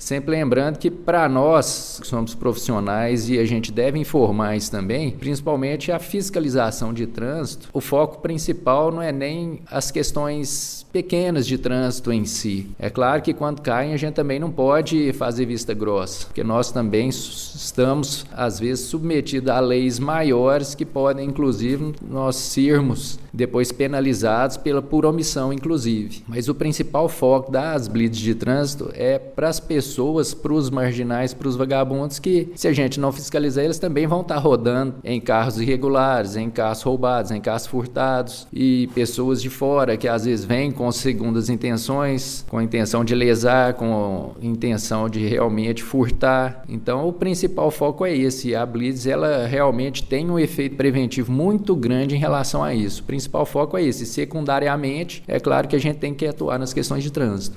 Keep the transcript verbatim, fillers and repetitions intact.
Sempre lembrando que para nós que somos profissionais e a gente deve informar isso também, principalmente a fiscalização de trânsito, o foco principal não é nem as questões pequenas de trânsito em si. É claro que quando caem a gente também não pode fazer vista grossa, porque nós também estamos às vezes submetidos a leis maiores que podem inclusive nós sermos depois penalizados pela por omissão inclusive. Mas o principal foco das blitz de trânsito é para as pessoas, para os marginais, para os vagabundos, que se a gente não fiscalizar, eles também vão estar rodando em carros irregulares, em carros roubados, em carros furtados, e pessoas de fora que às vezes vêm com segundas intenções, com a intenção de lesar, com a intenção de realmente furtar. Então o principal foco é esse. A blitz ela realmente tem um efeito preventivo muito grande em relação a isso. O principal foco é esse. Secundariamente, é claro que a gente tem que atuar nas questões de trânsito.